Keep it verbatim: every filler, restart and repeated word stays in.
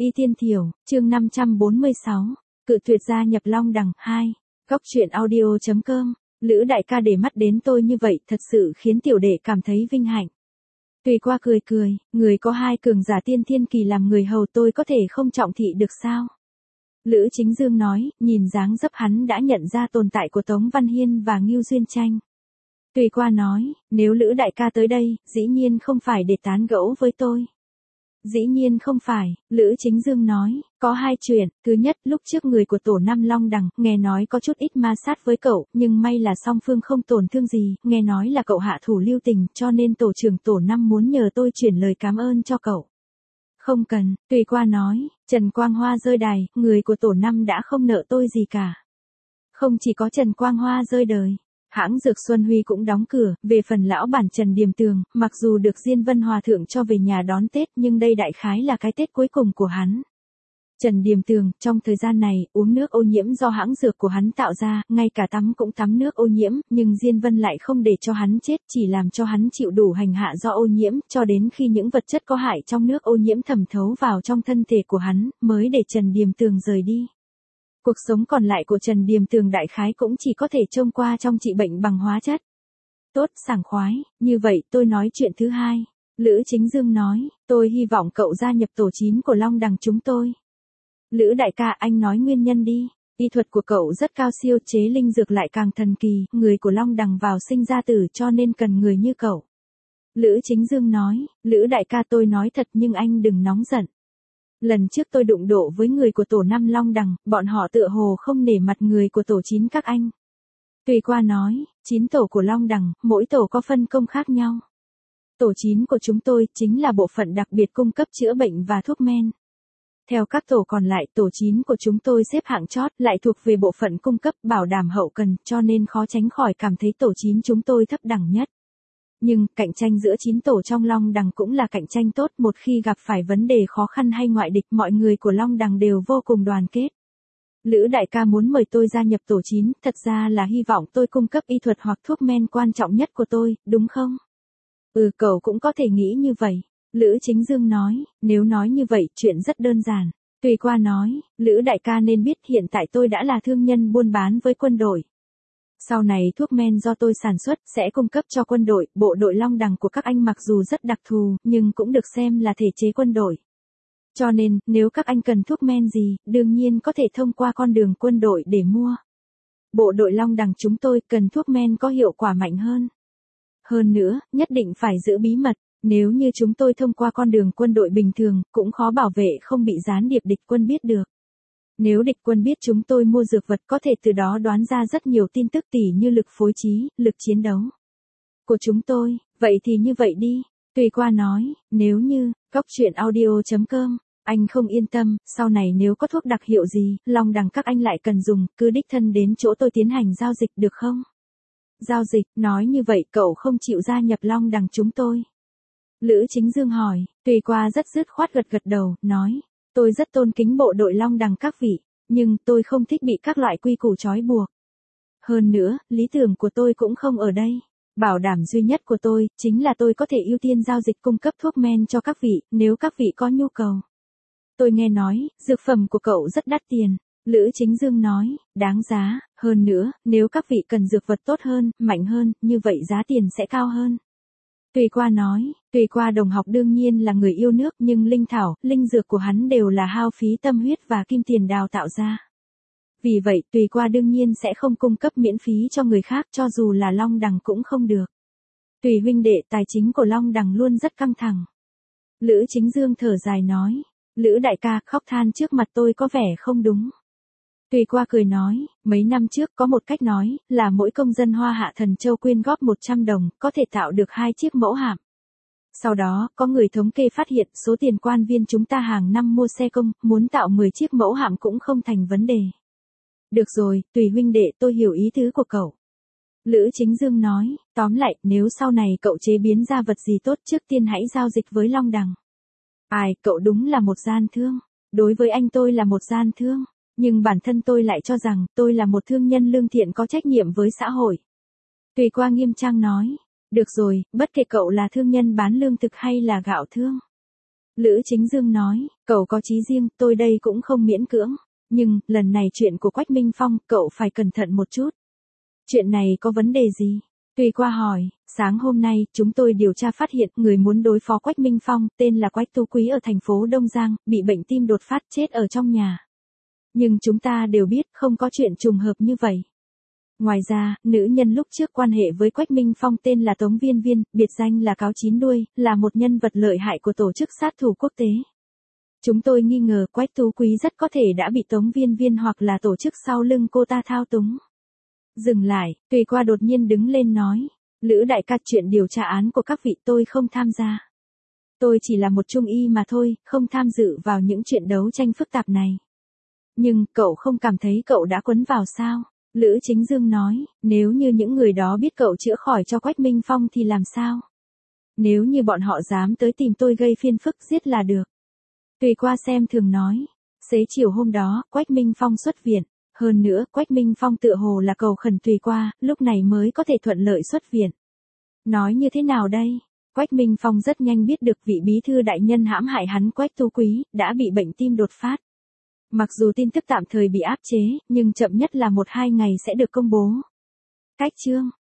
Y Tiên Thiểu, chương năm trăm bốn mươi sáu, cự tuyệt gia nhập Long Đằng, hai, góc truyện audio.com, Lữ đại ca để mắt đến tôi như vậy thật sự khiến tiểu đệ cảm thấy vinh hạnh. Tùy qua cười cười, người có hai cường giả tiên thiên kỳ làm người hầu tôi có thể không trọng thị được sao? Lữ Chính Dương nói, nhìn dáng dấp hắn đã nhận ra tồn tại của Tống Văn Hiên và Ngưu Duyên Tranh. Tùy qua nói, nếu Lữ đại ca tới đây, dĩ nhiên không phải để tán gẫu với tôi. Dĩ nhiên không phải, Lữ Chính Dương nói, có hai chuyện, thứ nhất, lúc trước người của tổ năm Long Đằng, nghe nói có chút ít ma sát với cậu, nhưng may là song phương không tổn thương gì, nghe nói là cậu hạ thủ lưu tình, cho nên tổ trưởng tổ năm muốn nhờ tôi chuyển lời cảm ơn cho cậu. Không cần, Tùy qua nói, Trần Quang Hoa rơi đài, người của tổ năm đã không nợ tôi gì cả. Không chỉ có Trần Quang Hoa rơi đời. Hãng Dược Xuân Huy cũng đóng cửa, về phần lão bản Trần Điềm Tường, mặc dù được Diên Vân Hòa thượng cho về nhà đón Tết nhưng đây đại khái là cái Tết cuối cùng của hắn. Trần Điềm Tường, trong thời gian này, uống nước ô nhiễm do hãng dược của hắn tạo ra, ngay cả tắm cũng tắm nước ô nhiễm, nhưng Diên Vân lại không để cho hắn chết, chỉ làm cho hắn chịu đủ hành hạ do ô nhiễm, cho đến khi những vật chất có hại trong nước ô nhiễm thẩm thấu vào trong thân thể của hắn, mới để Trần Điềm Tường rời đi. Cuộc sống còn lại của Trần Điềm Tường đại khái cũng chỉ có thể trông qua trong trị bệnh bằng hóa chất. Tốt, sảng khoái, như vậy tôi nói chuyện thứ hai. Lữ Chính Dương nói, tôi hy vọng cậu gia nhập tổ chín của Long Đằng chúng tôi. Lữ đại ca, anh nói nguyên nhân đi. Y thuật của cậu rất cao siêu, chế linh dược lại càng thần kỳ, người của Long Đằng vào sinh ra tử cho nên cần người như cậu. Lữ Chính Dương nói, Lữ đại ca tôi nói thật nhưng anh đừng nóng giận. Lần trước tôi đụng độ với người của tổ năm Long Đằng, bọn họ tựa hồ không nể mặt người của tổ chín các anh. Tùy qua nói, chín tổ của Long Đằng, mỗi tổ có phân công khác nhau. Tổ chín của chúng tôi chính là bộ phận đặc biệt cung cấp chữa bệnh và thuốc men. Theo các tổ còn lại, tổ chín của chúng tôi xếp hạng chót, lại thuộc về bộ phận cung cấp bảo đảm hậu cần, cho nên khó tránh khỏi cảm thấy tổ chín chúng tôi thấp đẳng nhất. Nhưng, cạnh tranh giữa chín tổ trong Long Đằng cũng là cạnh tranh tốt, một khi gặp phải vấn đề khó khăn hay ngoại địch, mọi người của Long Đằng đều vô cùng đoàn kết. Lữ đại ca muốn mời tôi gia nhập tổ chín, thật ra là hy vọng tôi cung cấp y thuật hoặc thuốc men quan trọng nhất của tôi, đúng không? Ừ, cậu cũng có thể nghĩ như vậy. Lữ Chính Dương nói, nếu nói như vậy, chuyện rất đơn giản. Tùy qua nói, Lữ đại ca nên biết hiện tại tôi đã là thương nhân buôn bán với quân đội. Sau này thuốc men do tôi sản xuất sẽ cung cấp cho quân đội, bộ đội Long Đằng của các anh mặc dù rất đặc thù, nhưng cũng được xem là thể chế quân đội. Cho nên, nếu các anh cần thuốc men gì, đương nhiên có thể thông qua con đường quân đội để mua. Bộ đội Long Đằng chúng tôi cần thuốc men có hiệu quả mạnh hơn. Hơn nữa, nhất định phải giữ bí mật, nếu như chúng tôi thông qua con đường quân đội bình thường, cũng khó bảo vệ không bị gián điệp địch quân biết được. Nếu địch quân biết chúng tôi mua dược vật có thể từ đó đoán ra rất nhiều tin tức tỉ như lực phối trí, lực chiến đấu của chúng tôi, vậy thì như vậy đi. Tùy qua nói, nếu như, góc truyện audio.com, anh không yên tâm, sau này nếu có thuốc đặc hiệu gì, Long Đằng các anh lại cần dùng, cứ đích thân đến chỗ tôi tiến hành giao dịch được không? Giao dịch, nói như vậy cậu không chịu gia nhập Long Đằng chúng tôi. Lữ Chính Dương hỏi, Tùy qua rất dứt khoát gật gật đầu, nói. Tôi rất tôn kính bộ đội Long Đằng các vị, nhưng tôi không thích bị các loại quy củ trói buộc. Hơn nữa, lý tưởng của tôi cũng không ở đây. Bảo đảm duy nhất của tôi, chính là tôi có thể ưu tiên giao dịch cung cấp thuốc men cho các vị, nếu các vị có nhu cầu. Tôi nghe nói, dược phẩm của cậu rất đắt tiền. Lữ Chính Dương nói, đáng giá, hơn nữa, nếu các vị cần dược vật tốt hơn, mạnh hơn, như vậy giá tiền sẽ cao hơn. Tùy qua nói, Tùy qua đồng học đương nhiên là người yêu nước nhưng linh thảo, linh dược của hắn đều là hao phí tâm huyết và kim tiền đào tạo ra. Vì vậy, Tùy qua đương nhiên sẽ không cung cấp miễn phí cho người khác cho dù là Long Đằng cũng không được. Tùy huynh đệ, tài chính của Long Đằng luôn rất căng thẳng. Lữ Chính Dương thở dài nói, Lữ đại ca khóc than trước mặt tôi có vẻ không đúng. Tùy qua cười nói, mấy năm trước có một cách nói, là mỗi công dân Hoa Hạ Thần Châu quyên góp một trăm đồng, có thể tạo được hai chiếc mẫu hạm. Sau đó, có người thống kê phát hiện số tiền quan viên chúng ta hàng năm mua xe công, muốn tạo mười chiếc mẫu hạm cũng không thành vấn đề. Được rồi, Tùy huynh đệ, tôi hiểu ý tứ của cậu. Lữ Chính Dương nói, tóm lại, nếu sau này cậu chế biến ra vật gì tốt trước tiên hãy giao dịch với Long Đằng. Ai, cậu đúng là một gian thương. Đối với anh tôi là một gian thương. Nhưng bản thân tôi lại cho rằng, tôi là một thương nhân lương thiện có trách nhiệm với xã hội. Tùy qua nghiêm trang nói, được rồi, bất kể cậu là thương nhân bán lương thực hay là gạo thương. Lữ Chính Dương nói, cậu có chí riêng, tôi đây cũng không miễn cưỡng. Nhưng, lần này chuyện của Quách Minh Phong, cậu phải cẩn thận một chút. Chuyện này có vấn đề gì? Tùy Qua hỏi, sáng hôm nay, chúng tôi điều tra phát hiện người muốn đối phó Quách Minh Phong, tên là Quách Tú Quý ở thành phố Đông Giang, bị bệnh tim đột phát chết ở trong nhà. Nhưng chúng ta đều biết không có chuyện trùng hợp như vậy. Ngoài ra, nữ nhân lúc trước quan hệ với Quách Minh Phong tên là Tống Viên Viên, biệt danh là Cáo Chín Đuôi, là một nhân vật lợi hại của tổ chức sát thủ quốc tế. Chúng tôi nghi ngờ Quách Tú Quý rất có thể đã bị Tống Viên Viên hoặc là tổ chức sau lưng cô ta thao túng. Dừng lại, Tùy Qua đột nhiên đứng lên nói, Lữ đại ca, chuyện điều tra án của các vị tôi không tham gia. Tôi chỉ là một trung y mà thôi, không tham dự vào những chuyện đấu tranh phức tạp này. Nhưng, cậu không cảm thấy cậu đã quấn vào sao? Lữ Chính Dương nói, nếu như những người đó biết cậu chữa khỏi cho Quách Minh Phong thì làm sao? Nếu như bọn họ dám tới tìm tôi gây phiền phức giết là được. Tùy Qua xem thường nói, xế chiều hôm đó, Quách Minh Phong xuất viện. Hơn nữa, Quách Minh Phong tựa hồ là cầu khẩn Tùy Qua, lúc này mới có thể thuận lợi xuất viện. Nói như thế nào đây? Quách Minh Phong rất nhanh biết được vị bí thư đại nhân hãm hại hắn Quách Tú Quý, đã bị bệnh tim đột phát. Mặc dù tin tức tạm thời bị áp chế, nhưng chậm nhất là một hai ngày sẽ được công bố. Cách chương